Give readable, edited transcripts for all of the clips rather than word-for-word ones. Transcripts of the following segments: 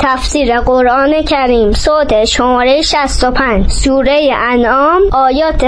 تفسیر قرآن کریم صوت شماره 65 سوره انعام آیات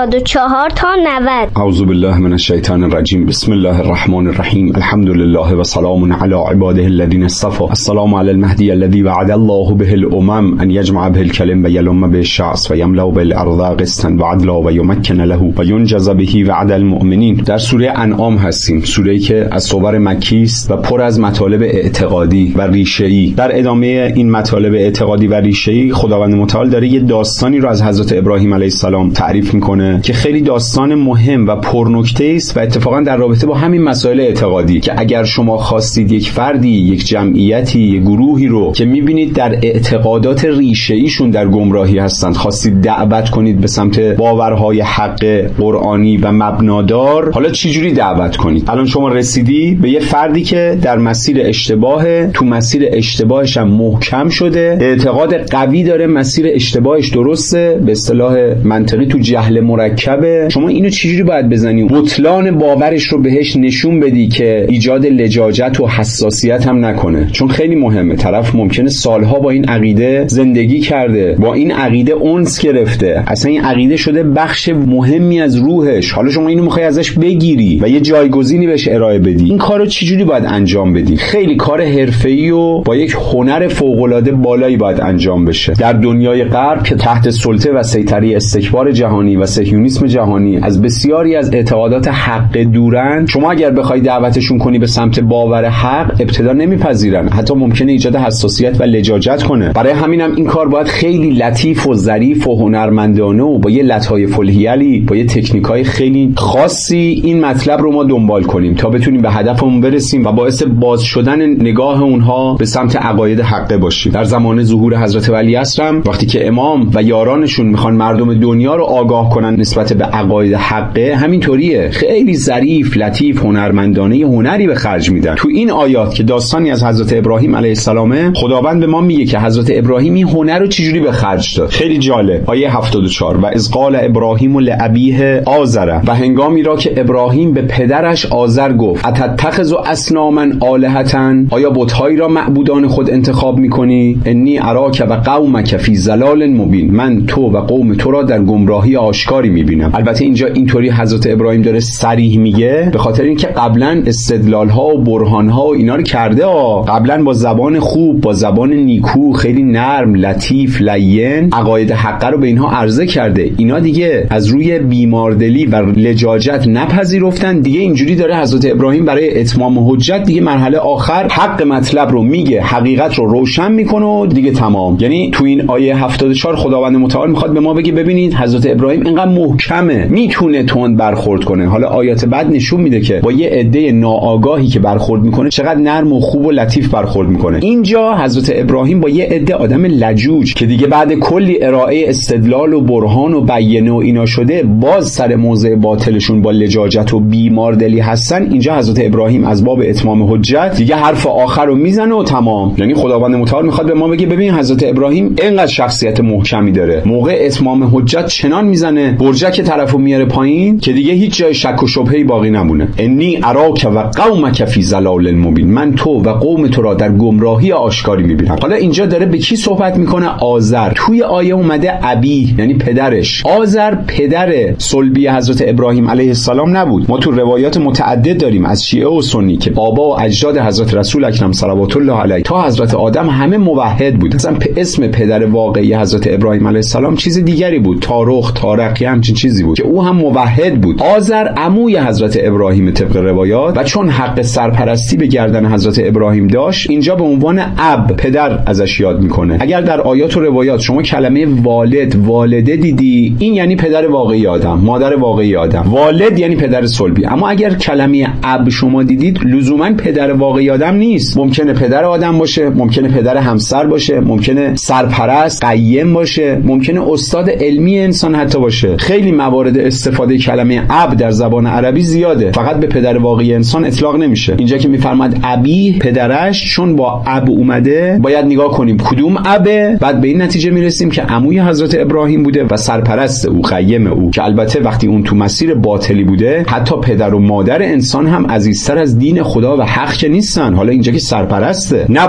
74 تا 90. اعوذ بالله من الشیطان الرجیم. بسم الله الرحمن الرحیم. الحمد لله و سلام علی عباده الذین اصطفى. السلام علی المهدی الذی وعد الله به الامم ان یجمع به الکلم و یلم به الشعث و یملأ به الارض قسطا و عدلا و یمکن له و ینجز به وعد المؤمنین. در سوره انعام هستیم، سوره‌ای که از صور مکی است و پر از مطالب اعتقادی و ریشه‌ای. در ادامه این مطالب اعتقادی و ریشه‌ای خداوند متعال داره یه داستانی رو از حضرت ابراهیم علیه السلام تعریف میکنه که خیلی داستان مهم و پرنکته است و اتفاقا در رابطه با همین مسائل اعتقادی که اگر شما خواستید یک فردی، یک جمعیتی، یک گروهی رو که میبینید در اعتقادات ریشه‌ایشون در گمراهی هستند خواستید دعوت کنید به سمت باورهای حق قرآنی و مبنادار، حالا چجوری دعوت کنید؟ الان شما رسیدی به یه فردی که در مسیر اشتباه، تو مسیر اشتباهش هم محکم شده، اعتقاد قوی داره، مسیر اشتباهش درسته، به اصطلاح منطقی تو جهل مرکبه. شما اینو چجوری باید بزنی؟ بطلان باورش رو بهش نشون بدی که ایجاد لجاجت و حساسیت هم نکنه، چون خیلی مهمه. طرف ممکنه سالها با این عقیده زندگی کرده، با این عقیده انس گرفته، اصلا این عقیده شده بخش مهمی از روحش، حالا شما اینو میخوای ازش بگیری و یه جایگزینی بهش ارائه بدی. این کارو چجوری باید انجام بدی؟ خیلی کار حرفه‌ای و با یک هنر فوق‌العاده بالایی باید انجام بشه. در دنیای غرب که تحت سلطه و سیطره استکبار جهانی و صهیونیسم جهانی از بسیاری از اعتقادات حق دورن، شما اگر بخوای دعوتشون کنی به سمت باور حق ابتدا نمیپذیرن، حتی ممکنه ایجاد حساسیت و لجاجت کنه. برای همینم این کار باید خیلی لطیف و ظریف و هنرمندانه و با یه لطایف الحیلی، با یه تکنیکای خیلی خاصی این مطلب رو ما دنبال کنیم تا بتونیم به هدفمون برسیم و باعث باز شدن نگاه اونها به سمت عقاید حقه باشیم. در زمان ظهور حضرت ولیعصر هم وقتی که امام و یارانشون میخوان مردم دنیا رو آگاه کنن نسبت به عقاید حقه، همینطوریه، خیلی ظریف، لطیف، هنرمندانه هنری به خرج میدن. تو این آیات که داستانی از حضرت ابراهیم علیه السلامه، خداوند به ما میگه که حضرت ابراهیم این هنر رو چجوری به خرج داد. خیلی جالب. آیه 74: و اذ قال ابراهیم لابیه آزر، و هنگامی را که ابراهیم به پدرش آزر گفت اتتخذ اصناما آلهة، آیا بت‌هایی را معبودان خود انتخاب می‌کنی؟ انی اراک و قومک فی ضلال مبین، من تو و قوم تو را در گمراهی آشکاری می‌بینم. البته اینجا اینطوری حضرت ابراهیم داره صریح میگه به خاطر اینکه قبلا استدلال‌ها و برهان‌ها و اینا رو کرده، قبلا با زبان خوب، با زبان نیکو، خیلی نرم، لطیف، لین عقاید حق رو به اینها عرضه کرده. اینا دیگه از روی بیماردلی و لجاجت نپذیرفتن. دیگه اینجوری داره حضرت ابراهیم برای اتمام حجت دیگه مرحله آخر حق مطلب رو میگه، حقیقت رو روشن میکنه و دیگه تمام. یعنی تو این آیه 74 خداوند متعال میخواد به ما بگه ببینید حضرت ابراهیم اینقدر محکمه، میتونه تند برخورد کنه. حالا آیات بعد نشون میده که با یه عده ناآگاهی که برخورد میکنه چقدر نرم و خوب و لطیف برخورد میکنه. اینجا حضرت ابراهیم با یه عده آدم لجوج که دیگه بعد کلی ارائه استدلال و برهان و بیانه و اینا شده باز سر موضع باطلشون با لجاجت و بیماردلی هستن، اینجا حضرت ابراهیم از باب اتمام حجت دیگه حرف آخر رو میزنه و تمام. یعنی خداوند متعال میخواد به ما بگه ببین حضرت ابراهیم اینقدر شخصیت محکمی داره، موقع اتمام حجت چنان میزنه برجک طرفو میاره پایین که دیگه هیچ جای شک و شبهه‌ای باقی نمونه. انی اراک و قومک فی ضلال مبین، من تو و قوم تو را در گمراهی آشکاری میبینم. حالا اینجا داره به کی صحبت میکنه؟ آزر. توی آیه اومده ابی، یعنی پدرش. آزر پدر صلبی حضرت ابراهیم علیه السلام نبود. ما تو روایات متعدد داریم از شیعه و سنی که بابا و اجداد حضرت رسول اکرم صلوات الله علیه تا حضرت آدم همه موحد بود. مثلا اسم پدر واقعی حضرت ابراهیم علیه السلام چیز دیگری بود، تارق یا همچین چیزی بود که او هم موحد بود. آزر عموی حضرت ابراهیم طبق روایات و چون حق سرپرستی به گردن حضرت ابراهیم داشت اینجا به عنوان اب پدر ازش یاد میکنه. اگر در آیات و روایات شما کلمه والد، والده دیدی، این یعنی پدر واقعی آدم، مادر واقعی آدم. والد یعنی پدر صلبی. اما اگر کلمه اب شما دیدید لزوما پدر واقعی آدم نیست. ممکنه پدر آدم باشه، ممکنه پدر همسر باشه، ممکنه سرپرست قیم باشه، ممکنه استاد علمی انسان حتی باشه. خیلی موارد استفاده کلمه اب در زبان عربی زیاده، فقط به پدر واقعی انسان اطلاق نمیشه. اینجا که میفرماد ابی پدرش، چون با اب اومده باید نگاه کنیم کدوم ابه، بعد به این نتیجه میرسیم که عموی حضرت ابراهیم بوده و سرپرست او، قیم او، که البته وقتی اون تو مسیر باطلی بوده حتی پدر و مادر انسان هم عزیزتر از دین خدا و حق که نیستن. حالا اینجا که سرپرسته نباید تو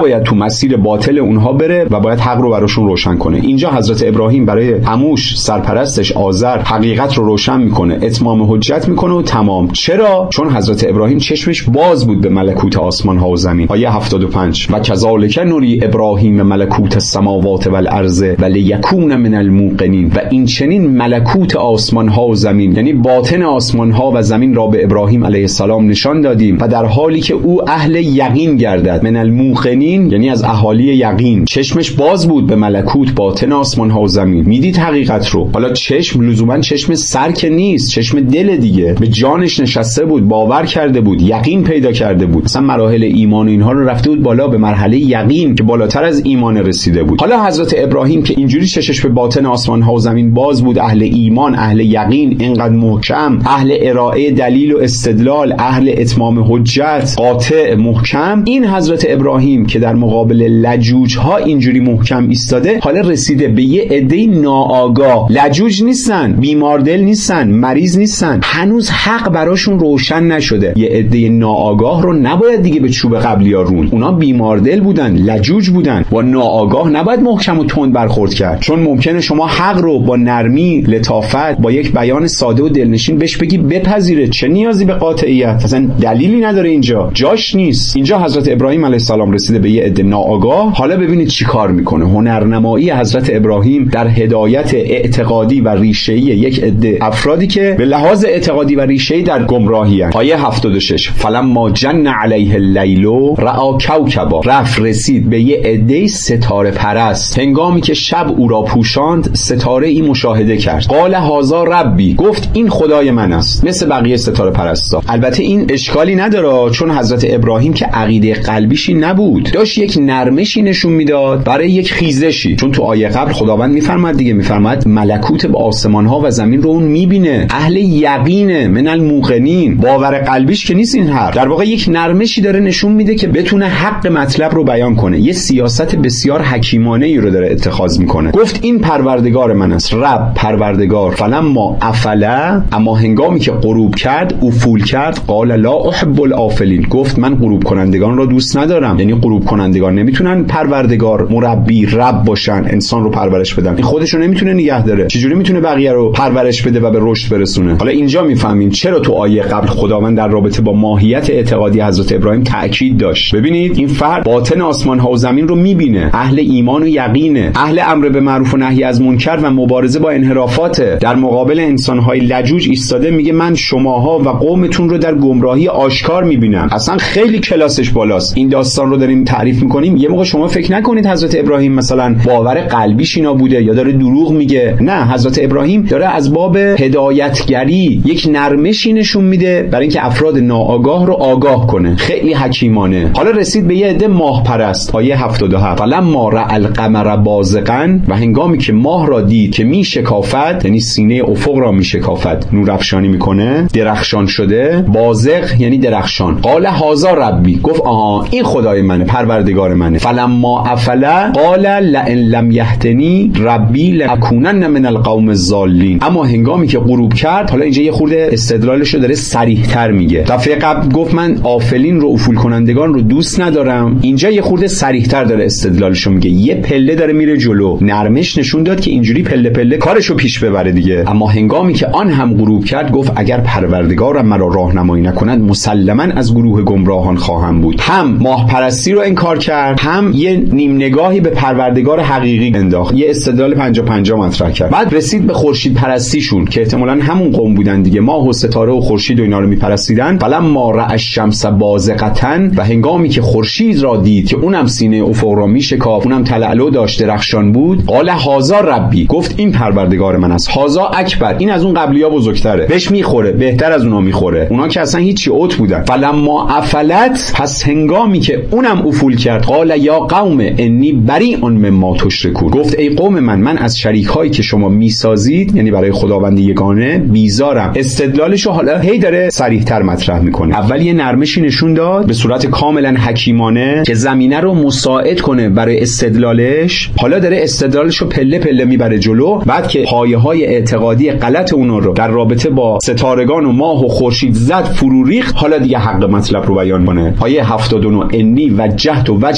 مسیر باطل اونها بره و باید حق رو براشون روشن کنه. اینجا حضرت ابراهیم برای عموش سرپرستش آذر حقیقت رو روشن میکنه، اتمام حجت میکنه و تمام. چرا؟ چون حضرت ابراهیم چشمش باز بود به ملکوت آسمان ها و زمین. آیه 75 و کذالک نوری ابراهیم ملکوت السماوات والارض ولیکون من الموقنین. و این چنین ملکوت آسمان ها و زمین، یعنی باطن آسمان ها و زمین را به ابراهیم علیه السلام نشان دادیم و در حالی که او اهل یقین گردد. من الموقنین یعنی از اهالی یقین. چشمش باز بود به ملکوت باطن آسمان ها و زمین، میدید حقیقت رو. حالا چشم لزوما چشم سر که نیست، چشم دل دیگه. به جانش نشسته بود، باور کرده بود، یقین پیدا کرده بود. مثلا مراحل ایمان و اینها رو رفته بود بالا به مرحله یقین که بالاتر از ایمان رسیده بود. حالا حضرت ابراهیم که اینجوری چشش به باطن آسمان ها و زمین باز بود، اهل ایمان، اهل یقین، اینقدر محکم، اهل ارائه دلیل و استدلال، اهل اتمام حجت، قاطع، محکم. این حضرت ابراهیم که در مقابل لجوج ها اینجوری محکم ایستاده، حالا رسیده به یه عده ناآگاه. لجوج نیستن، بیماردل نیستن، مریض نیستن، هنوز حق براشون روشن نشده. یه عده ناآگاه رو نباید دیگه به چوب قبلی‌ها روند. اونا بیماردل بودن، لجوج بودن. با ناآگاه نباید محکم و تند برخورد کرد، چون ممکنه شما حق رو با نرمی، لطافت، با یک بیان ساده و دلنشین بهش بگی بپذیره. چه نیازی به قاطعیت؟ اصلا دلیلی نداره، اینجا جاش نیست. اینجا حضرت ابراهیم علیه السلام رسیده به یه عده ناآگاه. حالا ببینید چی کار میکنه. هنرنمایی حضرت ابراهیم در هدایت اعتقادی و ریشه‌ای یک عده افرادی که به لحاظ اعتقادی و ریشه‌ای در گمراهی هستند. آیه 76 فلما جن علیه اللیل رأى کوکبا. رسید به یه عده ستاره پرست. هنگامی که شب او را پوشاند ستاره ای مشاهده کرد. قال هذا ربی. گفت این خدای من است، مثل بقیه ستاره پرستا. البته این اشکالی نداره، چون حضرت ابراهیم که عقیده قلبیشی نبود، داشت یک نرمشی نشون میداد برای یک خیزشی. چون تو آیه قبل خداوند میفرماد دیگه، میفرماد ملکوت به آسمان ها و زمین رو اون میبینه، اهل یقینه، من الموقنین. باور قلبیش که نیست این حرف. در واقع یک نرمشی داره نشون میده که بتونه حق مطلب رو بیان کنه. یه سیاست بسیار حکیمانه ای رو داره اتخاذ میکنه. گفت این پروردگار من است، رب، پروردگار. فلما افلا، اما هنگامی که غروب کرد، افول کرد، قال لا احب الافلین. گفت من غروب کنندگان رو دوست ندارم. یعنی غروب کنندگان نمیتونن پروردگار، مربی، رب باشن، انسان رو پرورش بدن. این خودش رو نمیتونه نگه داره، چجوری میتونه بقیه رو پرورش بده و به رشد برسونه؟ حالا اینجا میفهمیم چرا تو آیه قبل خداوند در رابطه با ماهیت اعتقادی حضرت ابراهیم تأکید داشت. ببینید این فرد باطن آسمان ها و زمین رو میبینه، اهل ایمان و یقینه، اهل امر به معروف و نهی از منکر و مبارزه با انحرافات. در مقابل انسان‌های لجوج ایستاده، میگه من شماها و قومتون رو در گمراهی آشکار میبینم. اصلا خیلی کلاسش بالاست. این داستان رو داریم تعریف میکنیم. یه موقع شما فکر نکنید حضرت ابراهیم مثلا باور قلبیش اینا بوده یا داره دروغ میگه. نه، حضرت ابراهیم داره از باب هدایتگری یک نرمشی نشون میده برای اینکه افراد ناآگاه رو آگاه کنه. خیلی حکیمانه. حالا رسید به یه عده ماه پرست. آیه 77 فلما رأى القمر بازغا. و هنگامی که ماه را دید که میشکافد، یعنی سینه افق را میشکافد، نور افشانی میکنه، درخشان شده. بازغ یعنی درخشان. قال هذا ربی. گفت آها این خدای منه، پروردگار منه. فلما افلا قال لئن لم یهدنی ربی لأکونن من القوم الضالین. اما هنگامی که غروب کرد، حالا اینجا یه خورده استدلالش رو داره صریح‌تر میگه. دفعه قبل گفت من آفلین رو، افول کنندگان رو دوست ندارم. اینجا یه خورده صریح‌تر داره استدلالش رو میگه. یه پله داره میره جلو. نرمش نشون داد که اینجوری پله پله کارشو پیش ببره دیگه. اما هنگامی که آن هم غروب کرد، گفت اگر پروردگارم مرا راهنمایی نکند مسلماً از گروه گمراهان خواهم بود. هم ماه پرستی رو انکار کرد، هم یه نیم نگاهی به پروردگار حقیقی انداخت. یه استدلال 50-50 مطرح کرد. بعد رسید به خورشید پرستیشون که احتمالاً همون قوم بودن دیگه. ماه و ستاره و خورشید و اینا رو میپرستیدن. فلما رأى الشمس بازغة. و هنگامی که خورشید را دید که اونم سینه افق را میشکافت، اونم تلالو داشت، درخشان بود. قال هذا ربی. گفت این پروردگار من است. هذا اکبر. این از اون قبلی‌ها بزرگتره، بهش میخوره، بهتر از اونها میخوره. اونا که اصلا هیچی اوت بودن. فلما افلت. پس هنگامی که اونم افول کرد، قال یا قوم انی بریء مما تشرکون. گفت ای قوم من از شریک‌هایی که شما میسازید، یعنی برای خداوند یگانه، بیزارم. استدلالشو حالا هی داره صریح‌تر مطرح میکنه. اول یه نرمشی نشون داد به صورت کاملا حکیمانه که زمینه رو مساعد کنه برای استدلالش. حالا داره استدلالشو پله پله میبره جلو. بعد که پایه‌های اعتقادی غلط اون رو در رابطه با ستارگان و ماه و خورشید زد فرو ریخت، حالا دیگه حق مطلب رو بیان کنه. آیه 79 انی وجهت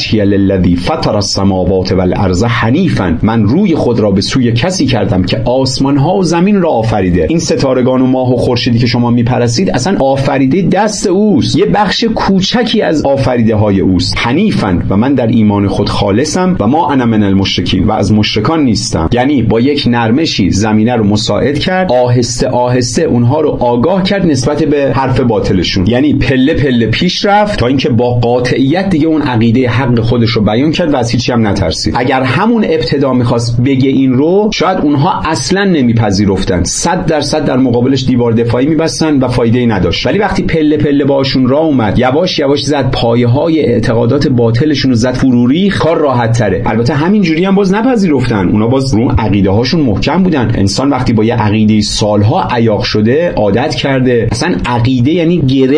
وجهی للذی فطر السماوات والارض حنیفا، من روی خود را به سوی کسی کردم که آسمان ها و زمین را آفریده. این ستارگان و ماه و خورشیدی که شما میپرستید اصلا آفریده دست اوست، یه بخش کوچکی از آفریده های اوست. حنیفا، و من در ایمان خود خالصم و ما انا من المشرکین، و از مشرکان نیستم. یعنی با یک نرمشی زمینه رو مساعد کرد، آهسته آهسته اونها رو آگاه کرد نسبت به حرف باطلشون، یعنی پله پله پیش رفت تا اینکه با قاطعیت دیگه اون عقیده حق خودش رو بیان کرد و از هیچی هم نترسید. اگر همون ابتدا میخواست بگه این رو، شاید اونها اصلا نمیپذیرفتن، 100% در مقابلش دیوار دفاعی میبستن و فایده‌ای نداشت. ولی وقتی پله پله باشون راه اومد، یواش یواش زد پایه‌های اعتقادات باطلشون رو زد فروری، کار راحت تره. البته همین جوری هم باز نپذیرفتن، اونا باز رو عقیده هاشون محکم بودن. انسان وقتی با یه عقیده سالها عیاق شده، عادت کرده، اصلا عقیده یعنی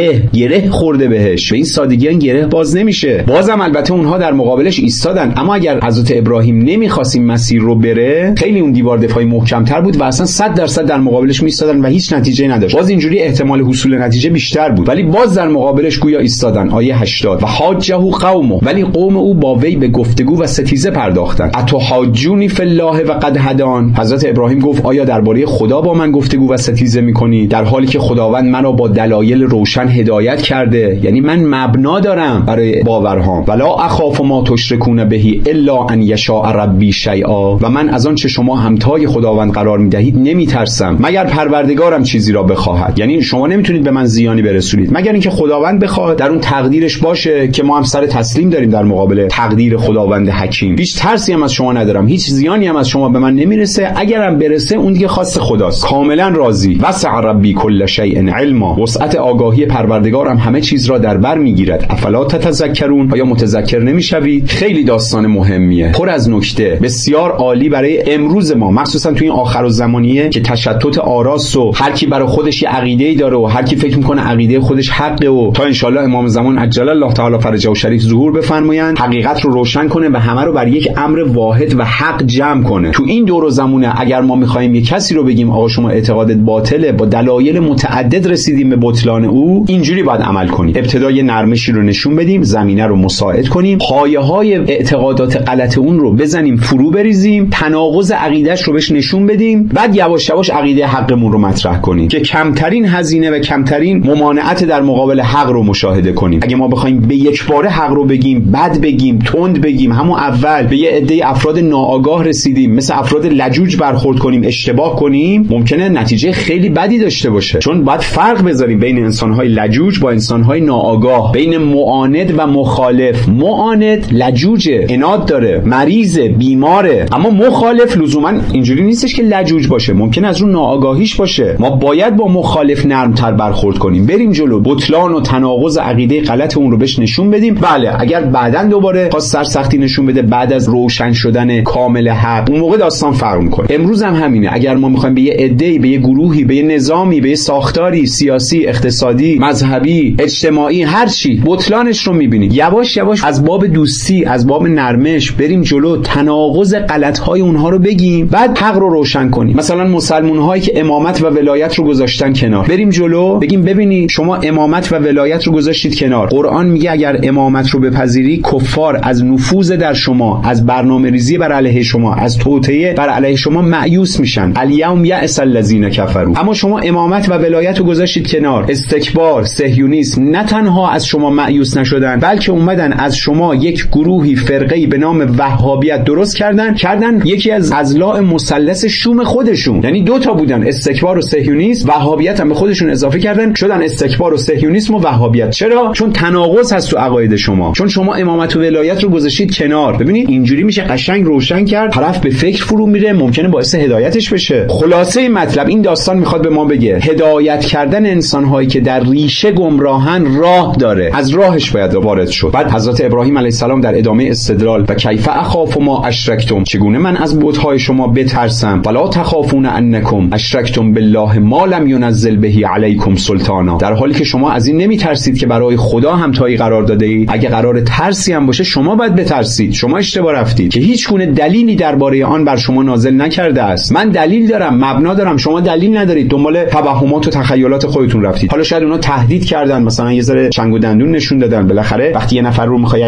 گره خورده بهش، به این سادگی ان گره باز نمیشه. بازم البته اونها در مقابلش ایستادن، اما اگر حضرت ابراهیم نمیخواست این مسیر رو بره، خیلی اون دیوار دفاعی محکم‌تر بود و اصلا 100% در مقابلش میایستادن و هیچ نتیجه نداشت. باز اینجوری احتمال حصول نتیجه بیشتر بود، ولی باز در مقابلش گویا ایستادن. آیه 80 و حاجه قومه، ولی قوم او با وی به گفتگو و ستیزه پرداختن. اتحاجونی فی الله و قد هدان، حضرت ابراهیم گفت آیا درباره خدا با من گفتگو و ستیزه میکنی در حالی که خداوند منو با دلایل روشن هدایت کرده؟ یعنی من مبنا دارم برای باورهام. ولا اخاف ما تشرکون بهی الا ان یشاء ربی شیئا، و من از آن چه شما همتای خداوند قرار میدهید نمیترسم مگر پروردگارم چیزی را بخواهد. یعنی شما نمیتونید به من زیانی برسونید مگر اینکه خداوند بخواد، در اون تقدیرش باشه که ما هم سر تسلیم داریم در مقابل تقدیر خداوند حکیم. هیچ ترسی هم از شما ندارم، هیچ زیانی هم از شما به من نمیرسه، اگرم برسه اون دیگه خاص خداست. کاملا راضی. وسع ربی کل شیء علما، وسعت آگاهی پروردگارم همه چیز را در بر میگیرد. افلا تتذکرون، آیا متذکر نمیشوید؟ خیلی داستان مهمیه، پر از نکته، بسیار عالی برای امروز ما، مخصوصا تو این آخرالزمانیه که تشتت آراست و هر کی برای خودش یه عقیده‌ای داره و هر کی فکر میکنه عقیده خودش حقه، و تا ان شاءالله امام زمان عجل الله تعالی فرجه و شریف ظهور بفرمایند، حقیقت رو روشن کنه و همه رو بر یک امر واحد و حق جمع کنه. تو این دور و زمونه اگر ما میخوایم یه کسی رو بگیم آقا شما اعتقادت باطله، با دلایل متعدد رسیدیم به بطلان او، اینجوری باید عمل کنیم. ابتدا یه نرمشی رو نشون بدیم، زمینه رو مساعد کنیم، پایه‌های اعتقادات غلط اون رو بزنیم فرو بریزیم، تناقض عقیده‌اش رو بهش نشون بدیم، بعد یواش یواش عقیده حقمون رو مطرح کنیم که کمترین هزینه و کمترین ممانعت در مقابل حق رو مشاهده کنیم. اگه ما بخوایم به یک باره حق رو بگیم، بد بگیم، تند بگیم، همون اول به یه عده افراد ناآگاه رسیدیم، مثل افراد لجوج برخورد کنیم، اشتباه کنیم، ممکنه نتیجه خیلی بدی داشته باشه. چون باید فرق بذاریم بین انسان‌های لجوج با انسان‌های ناآگاه، بین معاند و مخالف. معاند لجوجه، عناد داره، مریضه، بیماره، اما مخالف لزوما اینجوری نیستش که لجوج باشه، ممکن از اون ناآگاهیش باشه. ما باید با مخالف نرم‌تر برخورد کنیم، بریم جلو، بطلان و تناقض عقیده غلط اون رو بهش نشون بدیم. بله اگر بعداً دوباره خواست سرسختی نشون بده بعد از روشن شدن کامل حق، اون موقع داستان فرق می‌کنه. امروز هم همینه، اگر ما می‌خوایم به یه عده‌ای، به یه گروهی، به یه نظامی، به یه ساختاری سیاسی، اقتصادی، مذهبی، اجتماعی، هر چی بطلانش رو می‌بینیم، یواش یواش از باب دوستی، از باب نرمش بریم جلو، تناقض غلط‌های اونها رو بگیم، بعد حق رو روشن کنیم. مثلا مسلمان‌هایی که امامت و ولایت رو گذاشتن کنار، بریم جلو بگیم ببینید شما امامت و ولایت رو گذاشتید کنار، قرآن میگه اگر امامت رو بپذیری کفار از نفوذ در شما، از برنامه‌ریزی بر علیه شما، از توطئه بر علیه شما مایوس میشن. الیوم یأس الذین کفروا. اما شما امامت و ولایت رو گذاشتید کنار، استکبار، صهیونیسم نه تنها از شما مایوس نشدن، بلکه اومدن از شما یک گروهی، فرقه‌ای به نام وهابیت درست کردن یکی از اضلاع مثلث شوم خودشون. یعنی دو تا بودن، استکبار و صهیونیسم، وهابیت هم به خودشون اضافه کردن، شدن استکبار و صهیونیسم و وهابیت. چرا؟ چون تناقض هست تو عقاید شما، چون شما امامت و ولایت رو گذاشتید کنار. ببینید اینجوری میشه قشنگ روشن کرد، طرف به فکر فرو میره، ممکنه باعث هدایتش بشه. خلاصه مطلب این داستان میخواد به ما بگه هدایت کردن انسان‌هایی که در ریشه گمراهن راه داره، از راهش باید وارد شد. بعد حضرت ابراهیم علیه السلام در ادامه استدلال و کیف اخاف ما اشرکتم، چگونه من از بت‌های شما بترسم، ولا تخافون انکم اشرکتم بالله ما لم ينزل به علیکم سلطانا، در حالی که شما از این نمیترسید که برای خدا همتایی قرار داده اید. اگه قرار ترسی هم باشه شما باید بترسید، شما اشتباه رفتید که هیچ گونه دلیلی درباره آن بر شما نازل نکرده است. من دلیل دارم، مبنا دارم، شما دلیل ندارید، دنبال توهمات و تخیلات خودتون رفتید. حالا شاید اونا تهدید کردن، مثلا یه ذره چنگ و دندون نشون دادن، بالاخره وقتی یه نفر رو میخوای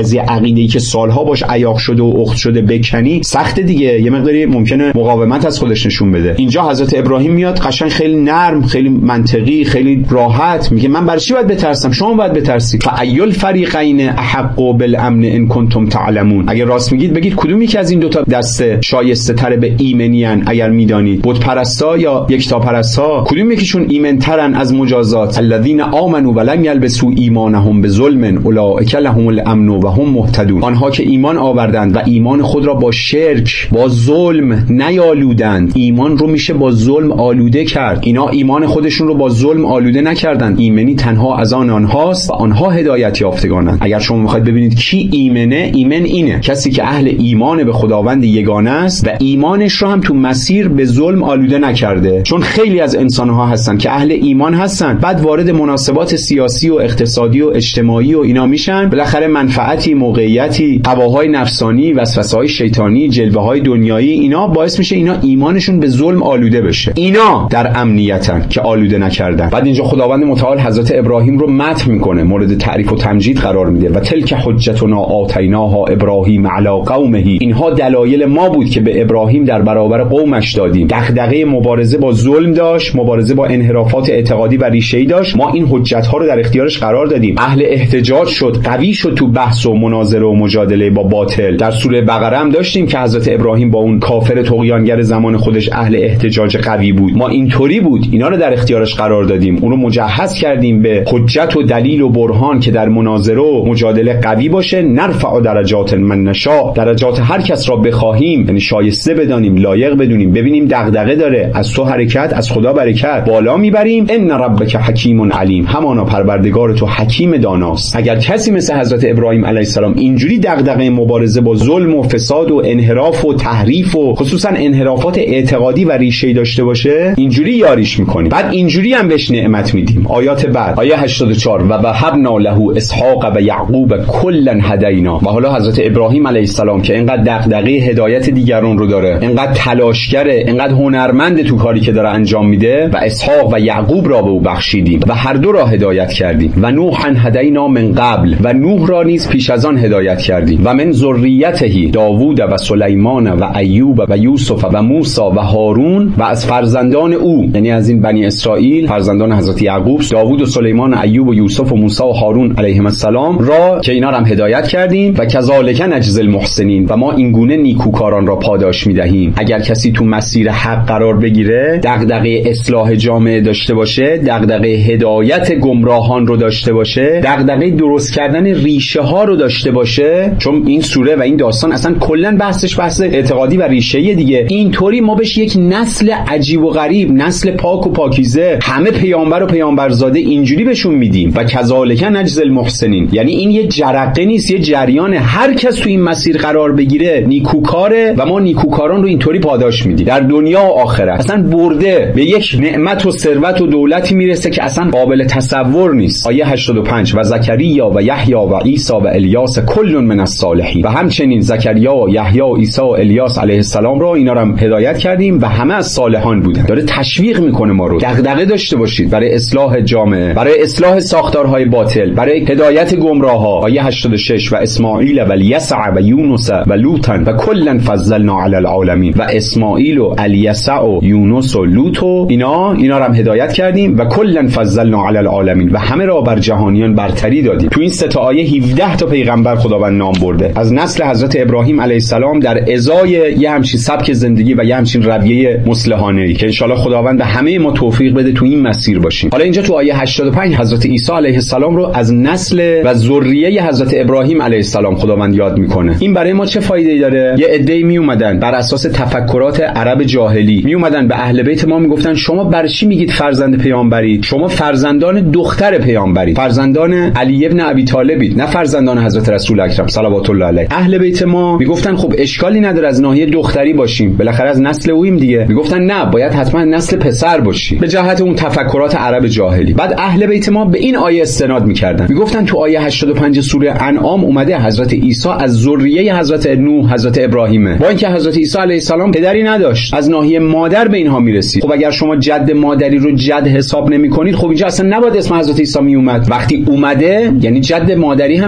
یه عقیده‌ای که سالها باش عیاق شده و اخت شده بکنی سخت دیگه، یه مقداری ممکنه مقاومت از خودش نشون بده. اینجا حضرت ابراهیم میاد قشنگ خیلی نرم، خیلی منطقی، خیلی راحت میگه من برای چی باید بترسم؟ شما باید بترسید. فأی الفریقین احق بالامن ان کنتم تعلمون. اگه راست میگید بگید کدوم یکی از این دو تا دسته شایسته تر به ایمنیان اگر میدانید، بت پرستا یا یکتا پرستا، کدوم یکیشون ایمن ترن از مجازات؟ الذین آمنوا ولم یلبسوا ایمانهم بظلم اولئک لهم الامن و هم مهتدون. آنها که ایمان آوردند و ایمان خود را با شرک، با ظلم نیالودند. ایمان رو میشه با ظلم آلوده کرد. اینا ایمان خودشون رو با ظلم آلوده نکردن. ایمنی تنها از آنهاست و آنها هدایت یافتگانند. اگر شما میخواید ببینید کی ایمنه، ایمن اینه کسی که اهل ایمان به خداوند یگانه است و ایمانش رو هم تو مسیر به ظلم آلوده نکرده. چون خیلی از انسانها هستن که اهل ایمان هستن، بعد وارد مناسبات سیاسی و اقتصادی و اجتماعی و اینا میشن، بالاخره منفعتی، موقعیتی، هواهای نفسانی، وسوسه‌های شیطانی، جلوه‌های دنیایی، اینا باعث میشه اینا ایمانشون به ظلم آلوده بشه. اینا در امنیتن که آلوده نکردن. بعد اینجا خداوند متعال حضرت ابراهیم رو مدح میکنه، مورد تعریف و تمجید قرار میده. و تلک حجتنا آتیناها ابراهیم علی قومه. اینها دلایل ما بود که به ابراهیم در برابر قومش دادیم. دغدغه مبارزه با ظلم داشت، مبارزه با انحرافات اعتقادی و ریشه‌ای داشت. ما این حجت ها رو در اختیارش قرار دادیم. اهل احتجاج شد، قوی شد تو بحث و مناظره و مجادله با باطل. در سوره بقره هم داشتیم که حضرت ابراهیم با اون کافر طغیانگر زمان خودش اهل احتجاج قوی بود. ما اینطوری بود، اینا رو در اختیارش قرار دادیم، اون رو مجهز کردیم به حجت و دلیل و برهان که در مناظره و مجادله قوی باشه. نرفع درجات من نشاء، درجات هر کس را بخواهیم، یعنی شایسته بدانیم، لایق بدونیم، ببینیم دغدغه داره، از تو حرکت، از خدا برکت، بالا میبریم. ان ربک حکیم علیم، همانا پروردگار تو حکیم داناست. اگر کسی مثل حضرت ابراهیم علیه السلام اینجوری دغدغه مبارزه با ظلم و فساد و انحراف و تحریف و خصوصا انحرافات اعتقادی و ریشه‌ای داشته باشه، اینجوری یاریش میکنیم. بعد اینجوری هم بهش نعمت میدیم. آیات بعد، آیه 84 و وهبنا له اسحاق و یعقوب کلا هدینا. و حالا حضرت ابراهیم علیه السلام که اینقدر دغدغه هدایت دیگران رو داره، اینقدر تلاشگره، اینقدر هنرمند تو کاری که داره انجام میده، و اسحاق و یعقوب را به او بخشیدیم و هر دو را هدایت کردیم. و نوحا هدینا من قبل، و نوح را نیز پیش از آن هدایت کردیم. و من ذریته داوود و سلیمان و ایوب و یوسف و موسی و هارون، و از فرزندان او، یعنی از این بنی اسرائیل فرزندان حضرت یعقوب، داوود و سلیمان و ایوب و یوسف و موسی و هارون علیهم السلام را که اینا را هم هدایت کردیم. و کذالک نجزی المحسنین، و ما این گونه نیکوکاران را پاداش میدهیم. اگر کسی تو مسیر حق قرار بگیره، دغدغه اصلاح جامعه داشته باشه، دغدغه هدایت گمراهان رو داشته باشه، دغدغه درست کردن ریشه ها رو داشته باشه، چون این سوره و این داستان اصلا کلا بحثش بحث اعتقادی و ریشه‌ای دیگه. اینطوری ما بهش یک نسل عجیب و غریب، نسل پاک و پاکیزه، همه پیامبر و پیامبرزاده اینجوری بهشون میدیم. و کذالک نجزی المحسنین، یعنی این یه جرقه نیست، یه جریان. هر کس تو این مسیر قرار بگیره نیکوکاره و ما نیکوکاران رو اینطوری پاداش میدیم در دنیا و آخرت. اصلا برده به یک نعمت و ثروت و دولتی میرسه که اصلا قابل تصور نیست. آیه 85 و زکریا و یحیی و عیسی و الیاس کل من الصالحین. و همچنین زکریا و یحیی و عیسی و الیاس علیه السلام رو اینا رو هم هدایت کردیم و همه از صالحان بودن. داره تشویق میکنه ما رو دغدغه داشته باشید برای اصلاح جامعه، برای اصلاح ساختارهای باطل، برای هدایت گمراه‌ها. آیه 86 و اسماعیل و الیسع و یونس و لوط و کلا فضلنا علی العالمین. و اسماعیل و الیسع و یونس و لوط و اینا رو هم هدایت کردیم و کلا فضلنا علی العالمین، و همه را بر جهانیان برتری دادیم. تو این سه تا آیه 17 تا پیغمبر خداوند نام برده از نسل حضرت ابراهیم علیه السلام در ازای یه همچین سبک زندگی و یه همچین رویه مصلحانه‌ای که ان شاءالله خداوند به همه ما توفیق بده تو این مسیر باشیم. حالا اینجا تو آیه 85 حضرت عیسی علیه السلام رو از نسل و ذریه حضرت ابراهیم علیه السلام خداوند یاد میکنه. این برای ما چه فایده‌ای داره؟ یه عده‌ای می اومدن بر اساس تفکرات عرب جاهلی می اومدن به اهل بیت ما میگفتن شما برای چی میگید فرزند پیامبرید؟ شما فرزندان دختر پیامبرید، فرزندان علی ابن ابی طالبید، نه فرزندان حضرت رسول اکرم صلوات الله علیه. اهل بیت ما میگفتن خب اشکالی نداره از ناحیه دختری باشیم، بالاخره از نسل اویم دیگه. میگفتن نه، باید حتما نسل پسر باشی، به جهت اون تفکرات عرب جاهلی. بعد اهل بیت ما به این آیه استناد میکردن، میگفتن تو آیه 85 سوره انعام اومده حضرت عیسی از ذریه حضرت نوح حضرت ابراهیمه، با اینکه حضرت عیسی علیه السلام پدری نداشت، از ناحیه مادر به اینها میرسید. خب اگر شما جد مادری رو جد حساب نمیکنید، خب اینجا اصلا نباید اسم حضرت عیسی می اومد. وقتی اومده یعنی جد مادری هم جد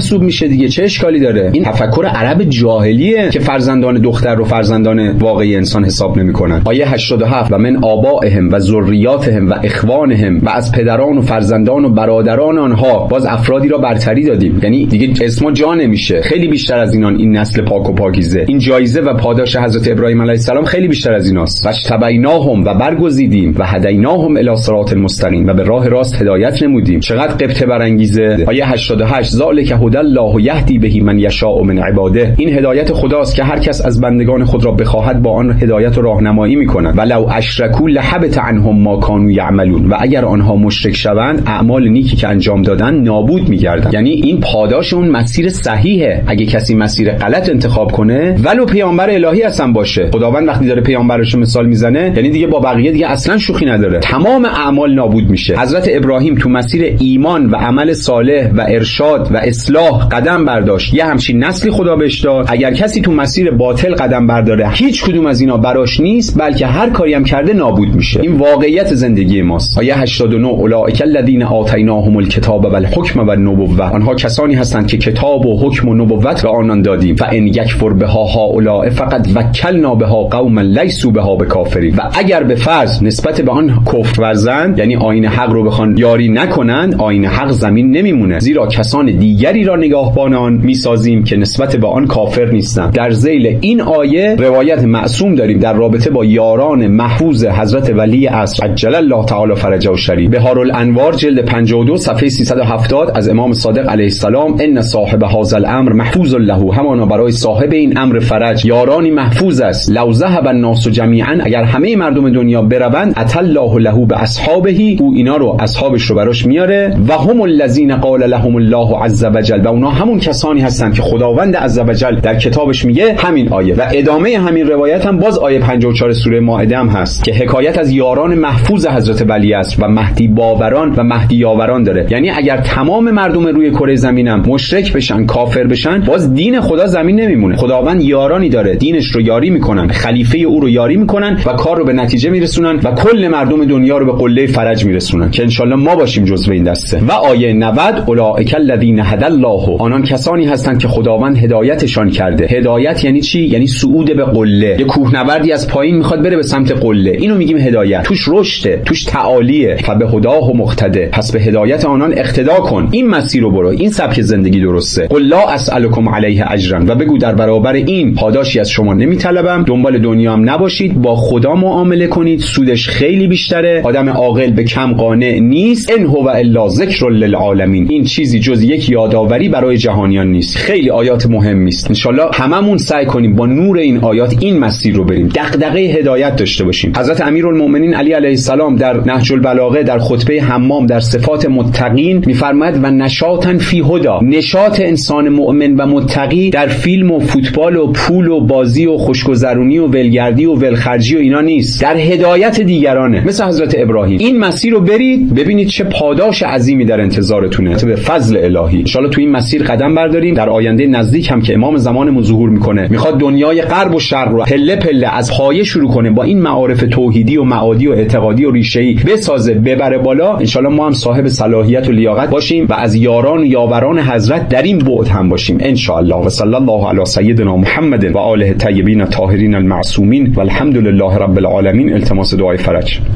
محسوب میشه دیگه، چه اشکالی داره؟ این تفکر عرب جاهلیه که فرزندان دختر رو فرزندان واقعی انسان حساب نمیکنن. آیه 87 و من آبائهم و ذریاتهم و اخوانهم، و از پدران و فرزندان و برادران آنها باز افرادی را برتری دادیم، یعنی دیگه اسما جا نمیشه، خیلی بیشتر از اینان این نسل پاک و پاکیزه. این جایزه و پاداش حضرت ابراهیم علیه السلام خیلی بیشتر از ایناست. واجتبیناهم و برگزیدیم و هدیناهم الی صراط المستقیم، و به راه راست هدایت نمودیم. چقدر قبطه برانگیزه. آیه 88 ذالک هدی الله یهدی به من یشاء من عباده، این هدایت خداست که هر کس از بندگان خود را بخواهد با آن هدایت و راهنمایی میکند. ولو اشرکوا لحبط عنهم ما کانوا یعملون، و اگر آنها مشرک شوند اعمال نیکی که انجام دادن نابود میگردند. یعنی این پاداش اون مسیر صحیحه. اگه کسی مسیر غلط انتخاب کنه ولو پیامبر الهی هستن باشه، خداوند وقتی داره پیامبرش مثال میزنه یعنی دیگه با بقیه دیگه اصلا شوخی نداره، تمام اعمال نابود میشه. حضرت ابراهیم تو مسیر ایمان و عمل صالح و ارشاد و اصلاح قدم برداشت، یه همچین نسلی خدا بهش داد. اگر کسی تو مسیر باطل قدم برداره هیچ کدوم از اینا براش نیست، بلکه هر کاری هم کرده نابود میشه. این واقعیت زندگی ماست. آیه 89 اولئک الذین آتیناهم الکتاب والحکم والنبوة، آنها کسانی هستند که کتاب و حکم و نبوت به آنان دادیم. فان یکفر بها هؤلاء فقد وکلنا بها قوما لیسوا بها بکافرین، و اگر به فرض نسبت به آن کفر ورزند، یعنی آیین حق رو بخوان یاری نکنند، آیین حق زمین نمیمونه، زیرا کسان دیگری را نگاهبان آن میسازیم که نسبت به آن کافر نیستند. در ذیل این آیه روایت معصوم داریم در رابطه با یاران محفوظ حضرت ولی عصر عجل الله تعالی فرجه الشریف. بهارالانوار جلد 52 صفحه 370 از امام صادق علیه السلام: ان صاحب هذا الامر محفوظ له، همانا برای صاحب این امر فرج یارانی محفوظ است. لو ذهب الناس جمیعا، اگر همه مردم دنیا بروند، اتى الله له باصحابه، او اینا رو اصحابش رو براش میاره. و هم الذین قال لهم الله عز وجل، و اونا همون کسانی هستند که خداوند عز وجل در کتابش میگه همین آیه. و ادامه همین روایت هم باز آیه 54 سوره مائده هم هست که حکایت از یاران محفوظ حضرت ولی است و مهدی باوران و مهدی یاوران داره. یعنی اگر تمام مردم روی کره زمینم مشرک بشن، کافر بشن، باز دین خدا زمین نمیمونه. خداوند یارانی داره، دینش رو یاری میکنن، خلیفه او رو یاری میکنن و کار رو به نتیجه میرسونن و کل مردم دنیا رو به قله فرج میرسونن که انشالله ما باشیم جزو این دسته. و آیه 90 اولئک الذین هدی الله، آنان کسانی هستند که خداوند هدایتشان کرده. هدایت یعنی چی؟ یعنی صعود به قله. یه کوهنوردی از پایین میخواد بره به سمت قله، اینو میگیم هدایت. توش رشده، توش تعالیه. فبهداه مقتده، پس به هدایت آنان اقتدا کن، این مسیر رو برو، این سبک زندگی درسته. قل لا اسالکم علیه اجرا، و بگو در برابر این پاداشی از شما نمیطلبم. دنبال دنیا هم نباشید، با خدا معامله کنید، سودش خیلی بیشتره. آدم عاقل به کم قانع نیست. ان هو الا ذکر للعالمین، این چیزی جز یک یادآوری برای جهانیان نیست. خیلی آیات مهمی است. ان شاء الله هممون سعی کنیم با نور این آیات این مسیر رو بریم، دغدغه هدایت داشته باشیم. حضرت امیرالمومنین علی علیه السلام در نهج البلاغه در خطبه حمام در صفات متقین میفرماید: و نشاطن فی هدا، نشاط انسان مؤمن و متقی در فیلم و فوتبال و پول و بازی و خوشگذرونی و ولگردی و ولخرجی و اینا نیست، در هدایت دیگرانه. مثل حضرت ابراهیم این مسیر رو برید، ببینید چه پاداش عظیمی در انتظارتونه به فضل الهی. ان شاء الله تو این مسیر قدم برداریم. در آینده نزدیک هم که امام زمانمون ظهور میکنه، میخواد دنیای غرب و شرق رو پله پله از پایه شروع کنه، با این معارف توحیدی و معادی و اعتقادی و ریشه‌ای بسازه، ببره بالا. ان شاء الله ما هم صاحب صلاحیت و لیاقت باشیم و از یاران و یاوران حضرت در این بعد هم باشیم ان شاء الله. و صلی الله علی سیدنا محمد و آله الطیبین الطاهرین المعصومین والحمد لله رب العالمین. التماس دعای فرج.